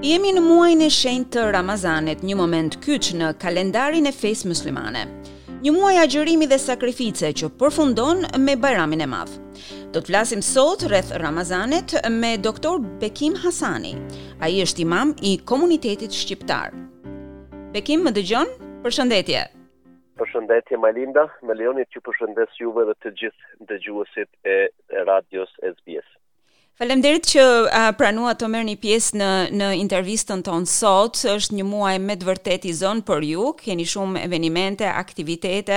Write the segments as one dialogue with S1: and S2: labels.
S1: Jemi në muajin e shenjtë të Ramazanit, një moment kyç në kalendarin e fesë muslimane. Një muaj agjërimi dhe sakrifice që përfundon me Bajramin e Madh. Do të flasim sot rreth Ramazanit me doktor Bekim Hasani. Ai është imam i komunitetit shqiptar. Bekim, më dëgjon? Përshëndetje.
S2: Përshëndetje Majlinda, me lejonit që përshëndes juve dhe të gjithë dëgjuesit e radios SBS.
S1: Faleminderit që pranuat të merrni pjesë në intervistën tonë sot. Është një muaj me të vërtetë i zon për ju, keni shumë evenimente, aktivitete.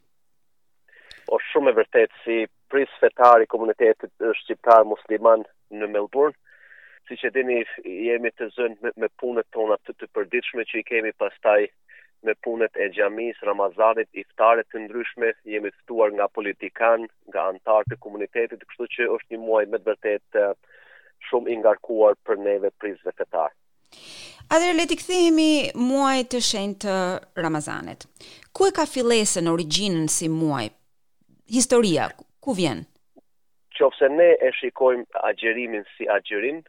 S2: Është shumë e vërtetë si pris fetar i komunitetit shqiptar musliman në Melbourne. Siç e dini, jemi të zënë me punët tona të përditshme që i kemi, pastaj me punët e xhamisë, Ramazanit, iftaret të ndryshme, jemi ftuar nga politikan, nga anëtarë të komunitetit, kështu që është një muaj me të vërtetë shumë i ngarkuar për neve prisve fetar.
S1: Atëherë le të kthehemi muajit të shenjtë të Ramazanit. Ku e ka fillesën, origjinën si muaj? Historia, ku vjen?
S2: Qofse ne e shikojmë agjerimin si agjërim,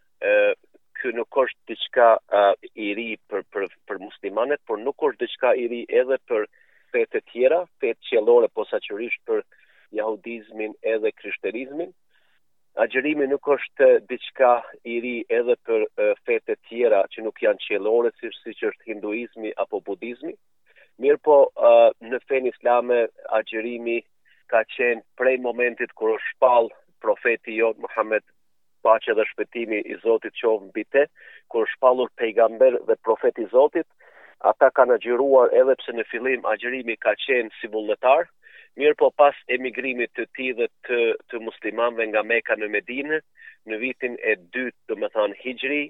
S2: ky nuk është diçka i ri për muslimanët, por nuk është diçka i ri edhe për fetë të tjera, fetë qiellore posaçërisht për jahudizmin edhe krishterizmin. Agjërimi nuk është diçka i ri edhe për fetë të tjera që nuk janë qiellore, siç është hinduizmi apo budizmi. Mirëpo në fenë islame agjërimi ka qenë prej momentit kur është shpall profeti jon Muhammed, paqja dhe shpëtimi i Zotit qoftë mbi te, kur shpallur pejgamber dhe profet i Zotit, ata kanë agjëruar edhe pse në fillim agjërimi ka qenë si vullnetar, mirëpo pas emigrimit të tij dhe të muslimanëve nga Mekka në Medinë, në vitin e 2, domethënë Hijri,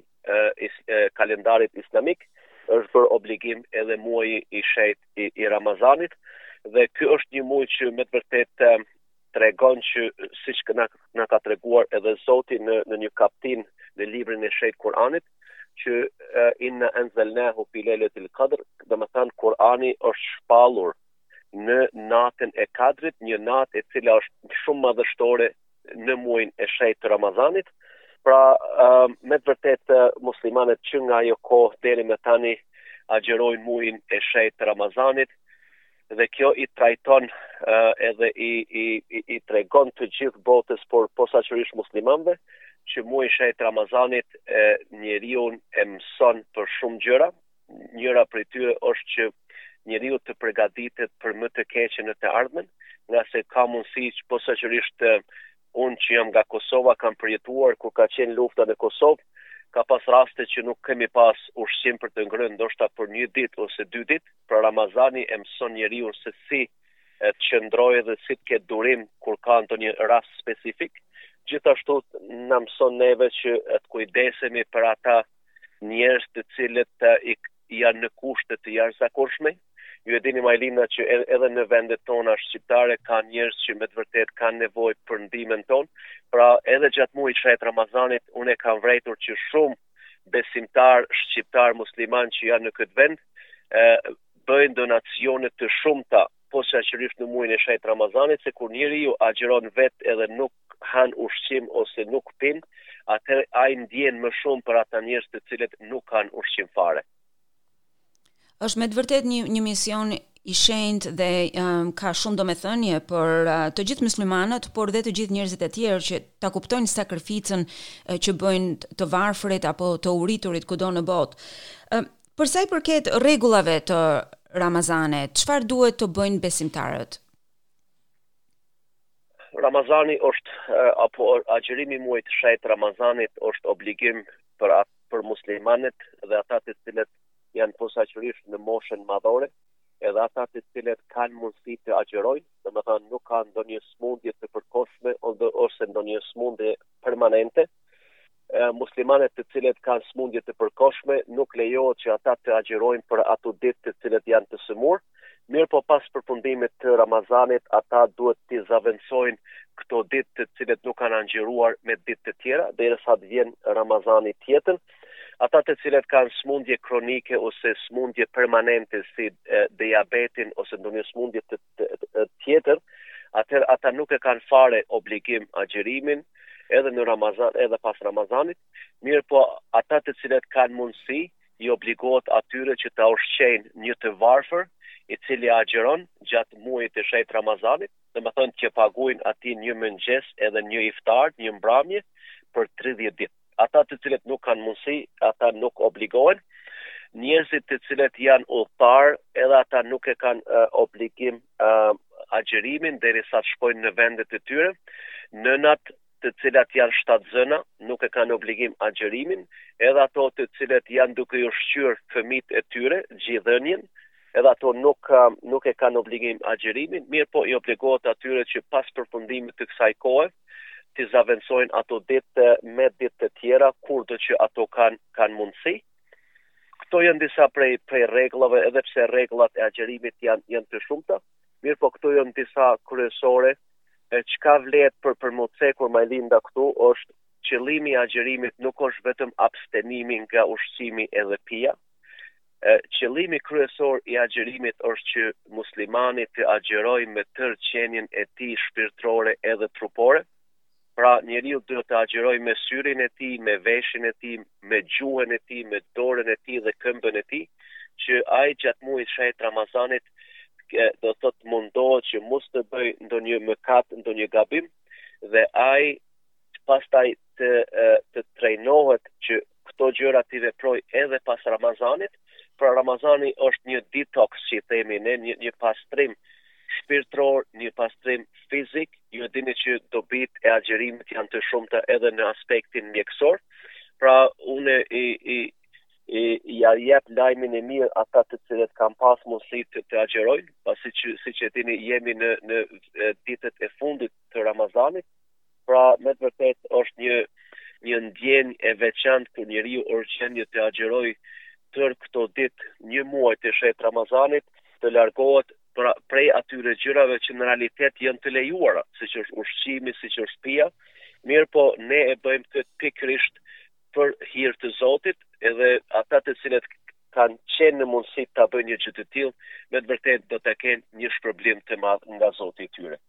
S2: kalendarit islamik, është bërë obligim edhe muaji i shenjtë i Ramazanit, dhe ky është një muaj që me të vërtetë tregon që siç na ka treguar edhe Zoti në një kaptin në librin e shenjtë Kur'anit, që inna anzalnahu fi lailatil qadr, domethënë Kur'ani është shpallur në natën e Kadrit, një natë e cila është shumë madhështore në muajin e shenjtë të Ramazanit. Pra, me të vërtetë muslimanët që nga ajo kohë deri më tani agjërojnë muajin e shenjtë të Ramazanit, dhe kjo i trajton edhe i tregon të gjithë botës, por posaçërisht muslimanëve, që muaji i shenjtë Ramazanit njeriu e mëson për shumë gjëra. Njëra prej tyre është që njeriu të përgatitet për më të keqen në të ardhmen, nga se ka mundësi që posaçërisht unë që jam nga Kosova kam përjetuar kur ka qenë lufta në Kosovë, ka pas raste që nuk kemi pas ushqim për të ngrënë, ndoshta për 1 ditë ose 2 ditë. Pra Ramazani e mëson njeriu se si të qëndrojë dhe si të ketë durim kur ka ndonjë rast specifik. Gjithashtu na mëson neve që të kujdesemi për ata njerëz të cilët janë në kushte të jashtëzakonshme. Ju e dini Majlina që edhe në vendet tona shqiptare ka njerëz që me të vërtetë kanë nevojë për ndihmën tonë. Pra edhe gjatë muajit të shenjtë Ramazanit unë e kam vërejtur që shumë besimtar shqiptar musliman që janë në këtë vend bëjnë donacione të shumta posaçërisht në muajin e shenjtë Ramazanit, se kur njeriu agjëron vetë edhe nuk han ushqim ose nuk pin, atëherë ai ndjen më shumë për ata njerëz të cilët nuk kanë ushqim fare.
S1: Është me të vërtetë një mision i shenjtë dhe ka shumë domethënie për të gjithë muslimanët, por dhe të gjithë njerëzit e tjerë që ta kuptojnë sakrificën që bëjnë të varfërit apo të uriturit kudo në botë. Për sa i përket rregullave të Ramazanit, çfarë duhet të bëjnë besimtarët?
S2: Ramazani është apo agjërimi i muajit të shenjtë Ramazanit është obligim për muslimanët dhe ata të cilët janë posaçërisht në moshën madhore, edhe ata të cilët kanë mundësi të agjërojnë, domethënë nuk kanë ndonjë smundje të përkohshme ose ndonjë smundje permanente. Muslimanët të cilët kanë smundje të përkohshme nuk lejohet që ata të agjërojnë për ato ditë të cilët janë të sëmurë, mirëpo pas përfundimit të Ramazanit ata duhet të zaventojnë këto ditë të cilët nuk kanë agjëruar me ditë të tjera derisa të vjen Ramazani tjetër. Ata të cilët kanë smundje kronike ose smundje permanente si diabetin ose ndonjë smundje tjetër, atëherë ata nuk e kanë fare obligim agjërimin, edhe në Ramazan, edhe pas Ramazanit, mirë po ata të cilët kanë mundësi, i obligohet atyre që ta ushqejnë një të varfër, i cili agjeron gjatë muajit të shenjtë Ramazanit, domethënë që paguajnë atij një mëngjes edhe një iftar, një mbrëmje për 30 ditë. Ata të cilët nuk kanë mundësi, ata nuk obligohen. Njerëzit të cilët janë udhëtar, edhe ata nuk e kanë obligim agjerimin derisa të shkojnë në vendet e tyre. Nënat të cilat janë shtatzëna nuk e kanë obligim agjerimin, edhe ato të cilat janë duke i ushqyer fëmijët e tyre, gjithënien, edhe ato nuk e kanë obligim agjerimin, mirë po i obligohet atyre që pas përfundimit të kësaj kohe të zaventojnë ato ditë me ditë të tjera, kurdo që ato kanë mundësi. Këto janë disa prej rregullave, edhe pse rregullat e agjerimit janë të shumta, mirë po këto janë disa kryesore. Çka vlet për më cekur Majlinda këtu është qëllimi i agjerimit nuk është vetëm abstenimi nga ushqimi edhe pija. Qëllimi kryesor i agjerimit është që muslimani të agjerojë me tërë qenien e tij shpirtërore edhe trupore. Pra njeriu duhet të agjerojë me syrin e tij, me veshin e tij, me gjuhën e tij, me dorën e tij dhe këmbën e tij, që ai gjatë muajit shenjtë Ramazanit do të mundohet që mos të bëj ndonjë mëkat, ndonjë gabim, dhe ai pastaj të trajnohet që këto gjëra t'i veproj edhe pas Ramazanit. Pra Ramazani është një detox, që themi ne, një pastrim shpirtëror, një pastrim fizik. Ju dini që dobit e agjerimit janë të shumta edhe në aspektin mjekësor. Pra unë ja jep lajmin e mirë ata të cilët kanë pas mundësi të agjerojnë, pasi që siç e dini jemi në ditët e fundit të Ramazanit. Pra me të vërtetë është një ndjenjë e veçantë kur njeriu urgjen të agjerojë tërë këto ditë, një muaj të shenjtë Ramazanit, të largohet prej atyre gjërave që në realitet janë të lejuara, siç është ushqimi, siç është pija. Mirë po ne e bëjmë këtë pikërisht për hir të Zotit, edhe ata të cilët kanë qenë në mundësi ta bëjnë një gjë të tillë, me të vërtetë do të kenë një shpërblim të madh nga Zoti i tyre.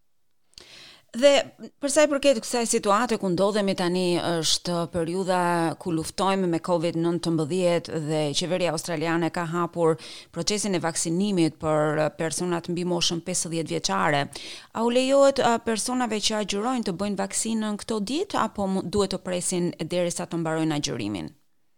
S1: Dhe për sa i përket kësaj situate ku ndodhemi tani, është periudha ku luftojmë me COVID-19 dhe qeveria australiane ka hapur procesin e vaksinimit për personat mbi moshën 50 vjeçare. A u lejohet personave që agjerojnë të bëjnë vaksinën këto ditë apo duhet të presin derisa të mbarojnë agjerimin?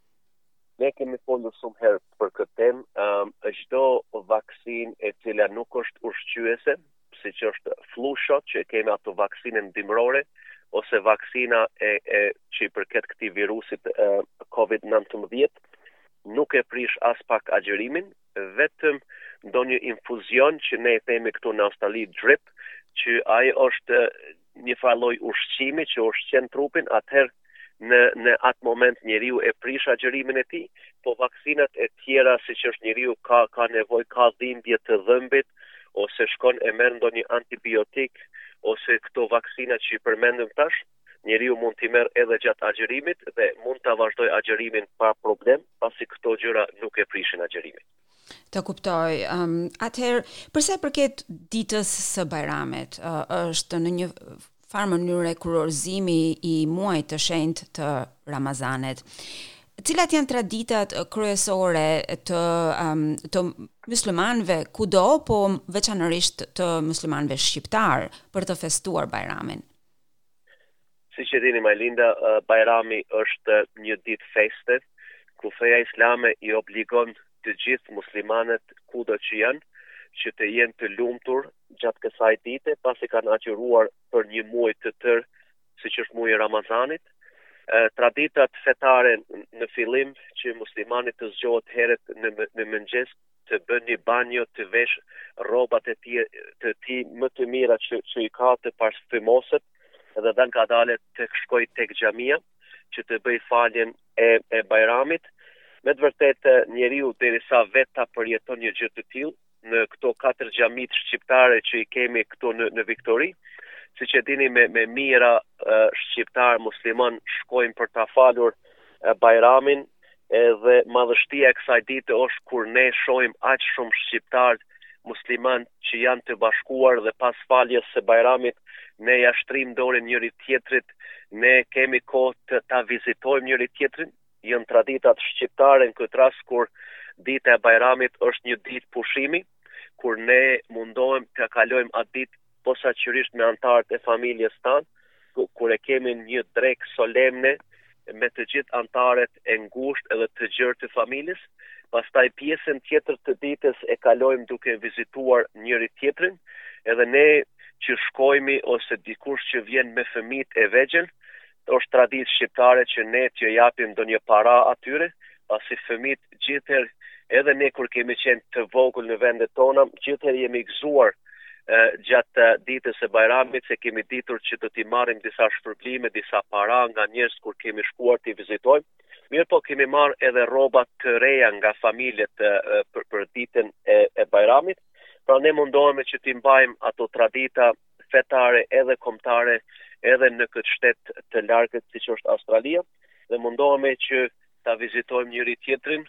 S2: Ne kemi folur shumë herë për këtë temë. Çdo vaksinë e cila nuk është ushqyese, siç është flu shot, që kemi ato vaksinën dimrore, ose vaksina që i përket këtij virusit COVID-19, nuk e prish as pak agjerimin, vetëm ndonjë infuzion që ne e themi këtu në Australi drip, që ai është një farë ushqimi që ushqen trupin, atëherë në atë moment njeriu e prish agjerimin e tij, po vaksinat e tjera siç është njeriu ka nevojë, ka dhimbje të dhëmbit, ose shkon e merr ndonjë antibiotik, ose këto vaksina që i përmendëm tash, njeriu mund t'i merr edhe gjatë agjerimit dhe mund ta vazhdoj agjerimin pa problem, pasi këto gjëra nuk e prishin agjerimin.
S1: Të kuptoj. Atëherë, përsa i përket ditës së Bajramit, është në një farë mënyrë kurorëzimi i muajit të shenjtë të Ramazanit. Cilat janë traditat kryesore të muslimanëve kudo, po veçanërisht të muslimanëve shqiptar për të festuar Bajramin?
S2: Siç e dini Majlinda, Bajrami është një ditë feste ku feja islame i obligon të gjithë muslimanët kudo që janë, që të jenë të lumtur gjatë kësaj dite, pasi kanë agjeruar për një muaj të tërë, siç është muaji i Ramazanit. Traditat fetare në fillim që muslimanit të zgjohet herët në mëngjes, të bën një banjo, të vesh rrobat e tij më të mira që i ka të parfymoset, edhe dhe nga dale të shkoj tek xhamia që të bëj faljen e Bajramit. Me të vërtetë njeriu derisa vetë ta përjeton një gjë të tillë në këto 4 xhamit shqiptare që i kemi këtu në Viktori, siç e dini me mira shqiptar musliman shkojnë për ta falur Bajramin, edhe madhështia e kësaj dite është kur ne shohim aq shumë shqiptar musliman që janë të bashkuar dhe pas faljes së Bajramit ne ja shtrim dorën njëri tjetrit, ne kemi kohë të ta vizitojmë njëri tjetrin. Janë traditat shqiptare në këtë rast kur dita e Bajramit është një ditë pushimi, kur ne mundohem të kalojmë atë ditë posaçërisht me anëtarët e familjes tanë, kur e kemi një drekë solemne me të gjithë anëtarët e ngushtë edhe të gjerë të familjes. Pastaj pjesën tjetër të ditës e kalojmë duke vizituar njëri tjetrin, edhe ne që shkojmë ose dikush që vjen me fëmijët e vegjël, është traditë shqiptare që ne t'ju japim ndonjë para atyre, pasi fëmijët gjithherë, edhe ne kur kemi qenë të vogël në vendet tona, gjithherë jemi gëzuar gjatë ditës së Bajramit se kemi ditur që do t'i marrim disa shpërblime, disa para nga njerëz kur kemi shkuar t'i vizitojmë. Mirë po kemi marrë edhe rroba të reja nga familjet për ditën e Bajramit. Pra ne mundohemi që t'i mbajmë ato tradita fetare edhe kombëtare edhe në këtë shtet të largët siç është Australia, dhe mundohemi që ta vizitojmë njëri tjetrin.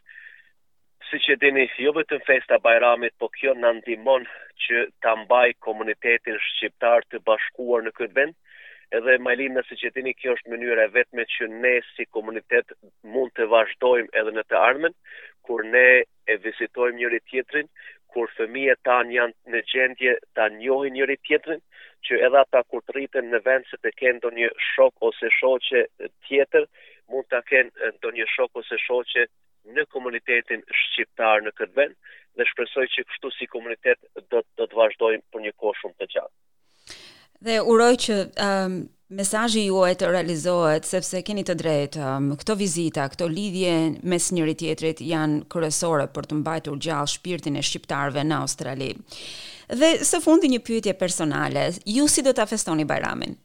S2: Siç e dini, jo vetëm festa Bajramit, po kjo na ndihmon që ta mbaj komunitetin shqiptar të bashkuar në këtë vend. Edhe Majlina, siç e dini, kjo është mënyra e vetme që ne si komunitet mund të vazhdojmë edhe në të ardhmen, kur ne e vizitojmë njëri tjetrin, kur fëmijët tanë janë në gjendje ta njohin njëri tjetrin, që edhe ata kur të rriten në vend se të kenë ndonjë shok ose shoqe tjetër, mund ta kenë ndonjë shok ose shoqe në komunitetin shqiptar në këtë vend, dhe shpresoj që kështu si komunitet do të vazhdojmë për një kohë shumë të gjatë.
S1: Dhe uroj që mesazhi juaj të realizohet, sepse keni të drejtë, këto vizita, këto lidhje mes njëri tjetrit janë kryesore për të mbajtur gjallë shpirtin e shqiptarëve në Australi. Dhe së fundi një pyetje personale, ju si do ta festoni Bajramin?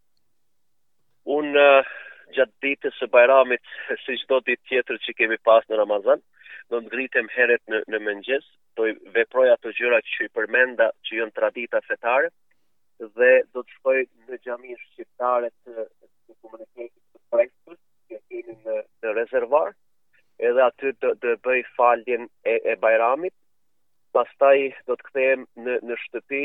S2: Unë gjatë ditës së Bajramit, si çdo ditë tjetër që kemi pas në Ramazan, do të ngritem herët në mëngjes, do i veproj ato gjëra që i përmenda që janë tradita fetare, dhe do të shkoj në xhamin shqiptare të komunitetit të Prestës, që kemi në rezervar, edhe aty do bëj faljen e Bajramit. Pastaj do të kthehem në shtëpi.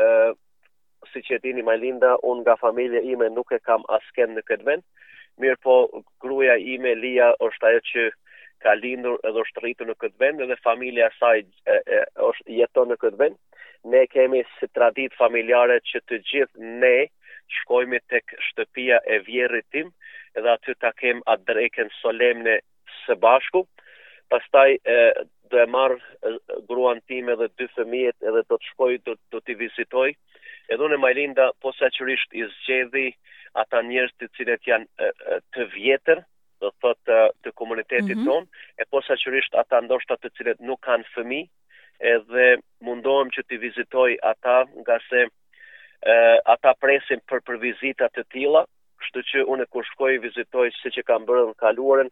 S2: Siç e dini Majlinda, unë nga familja ime nuk e kam askën në këtë vend. Mirë po, gruaja ime Lia është ajo që ka lindur edhe është rritur në këtë vend, edhe familja e saj jeton në këtë vend. Ne kemi si traditë familjare që të gjithë ne shkojmë tek shtëpia e vjerrit tim, edhe aty ta kem atë drekën solemne së bashku. Pastaj do e marr gruan time dhe 2 fëmijët, edhe do të shkoj, do t'i vizitoj. Edhe unë Majlinda posaçërisht i zgjedhi ata njerëz të cilët janë të vjetër, do thotë të komunitetit ton, e posaçërisht ata ndoshta të cilët nuk kanë fëmijë, edhe mundohem që t'i vizitoj ata, nga se ata presin për vizita të tilla, kështu që unë kur shkoj vizitoj siç e kam bërë në kaluarën,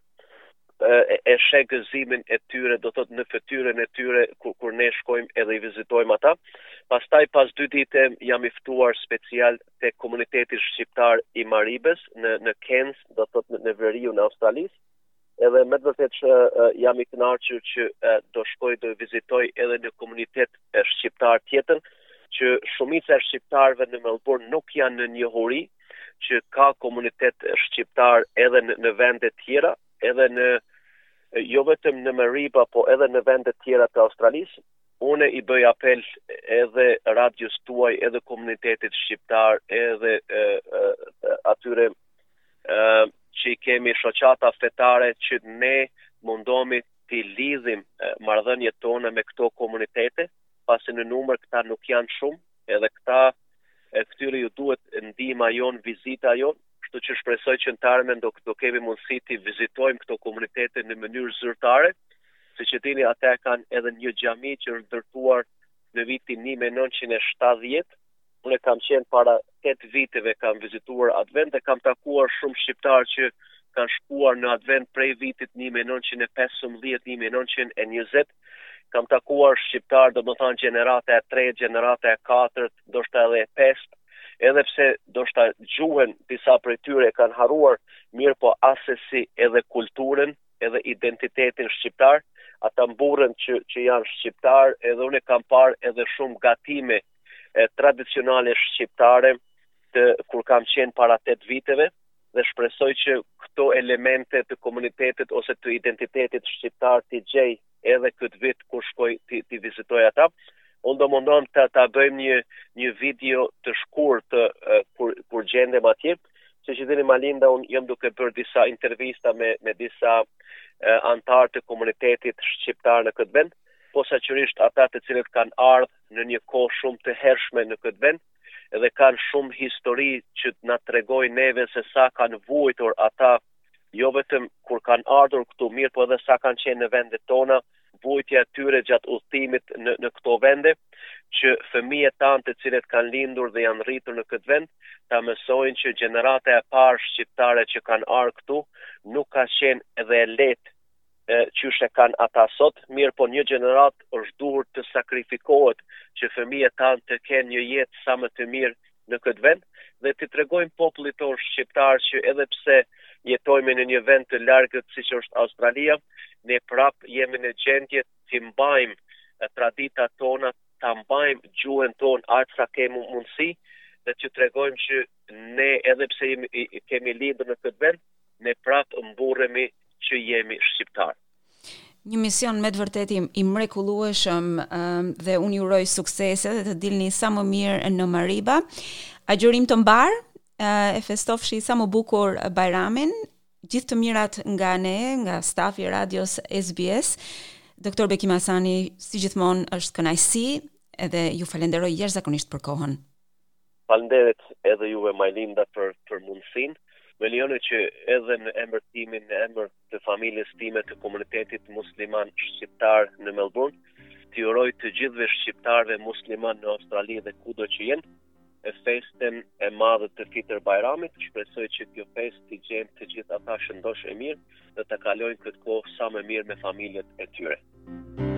S2: e sheh gëzimin e tyre, do thotë në fytyrën e tyre kur ne shkojmë edhe i vizitojmë ata. Pastaj pas 2 ditë jam i ftuar special te komuniteti shqiptar i Maribes në Cairns, do thotë në veriun e Australisë. Edhe me të vërtetë që jam i kënaqur që do shkoj do vizitoj edhe në komunitet shqiptar tjetër, që shumica e shqiptarëve në Melbourne nuk janë në njohuri që ka komunitet shqiptar edhe në vende tjera, edhe jo vetëm në Mariba, po edhe në vende tjera të Australisë. Unë i bëj apel edhe radios tuaj, edhe komunitetit shqiptar, edhe atyre që i kemi shoqata fetare, që ne mundohemi t'i lidhim marrëdhëniet tona me këto komunitete, pasi në numër këta nuk janë shumë, edhe këtyre ju duhet ndihma jon, vizita jon, kështu që shpresoj që në të ardhmen do kemi mundësi t'i vizitojmë këto komunitete në mënyrë zyrtare. Siç e dini, ata kanë edhe një xhami që është ndërtuar në vitin 1970. Unë kam qenë para 8 viteve, kam vizituar atë vend dhe kam takuar shumë shqiptarë që kanë shkuar në atë vend prej vitit 1915-1920. Kam takuar shqiptarë, do të thonë gjenerata e 3, gjenerata e 4, ndoshta edhe e 5, edhe pse ndoshta gjuhën disa prej tyre kanë harruar, mirë po asesi edhe kulturën, edhe identitetin shqiptar. ata mburren që janë shqiptar, edhe unë kam parë edhe shumë gatime tradicionale shqiptare kur kam qenë para 8 viteve, dhe shpresoj që këto elemente të komunitetit ose të identitetit shqiptar t'i gjej edhe këtë vit kur shkoj t'i vizitoj ata. Unë do mundon ta bëjmë një video të shkurt kur gjendem atje. Se që dini Malinda, unë jam duke bërë disa intervista me disa antarë të komunitetit shqiptar në këtë vend, posaçërisht ata të cilët kanë ardhur në një kohë shumë të hershme në këtë vend, edhe kanë shumë histori që na tregojnë neve se sa kanë vuajtur ata, jo vetëm kur kanë ardhur këtu mirë, po edhe sa kanë qenë në vendet tona, vuajtja e tyre gjatë udhëtimit në këto vende, që fëmijët tanë të cilët kanë lindur dhe janë rritur në këtë vend, ta mësojnë që gjenerata e parë shqiptare që kanë ardhur këtu nuk ka qenë edhe lehtë qyshe kanë ata sot, mirë po një gjenerat është duhur të sakrifikohet që fëmijët tanë të kenë një jetë sa më të mirë në këtë vend, dhe të tregojmë popullit tonë shqiptar që edhe pse jetojmë në një vend të largët siç është Australia, ne prap jemi në gjendje të mbajmë traditat tona, ta mbajmë gjuhën tonë aq sa kemi mundësi, dhe të tregojmë që ne edhe pse kemi lindur në këtë vend, ne prap mburremi që jemi shqiptar.
S1: Një mision me të vërtet i mrekullueshëm dhe unë ju uroj suksese dhe të dilni sa më mirë në Mariba. Agjërim të mbar, e festofshi sa më bukur Bajramin. Gjithë të mirat nga ne, nga stafi i radios SBS. Doktor Bekim Hasani, si gjithmonë është kënaqësi edhe ju falenderoj jashtëzakonisht për kohën.
S2: Falenderit edhe juve Majlinda për mundësinë. Me lejoni që edhe në emër timin, në emër të familjes time të komunitetit musliman shqiptar në Melbourne, t'i uroj të gjithëve shqiptarëve musliman në Australi dhe kudo që jenë, e festen e madhe të Fitr Bajramit. Shpresoj që kjo festë t'i gjejmë të gjithë ata shëndosh e mirë dhe të kalojnë këtë kohë sa më mirë me familjet e tyre.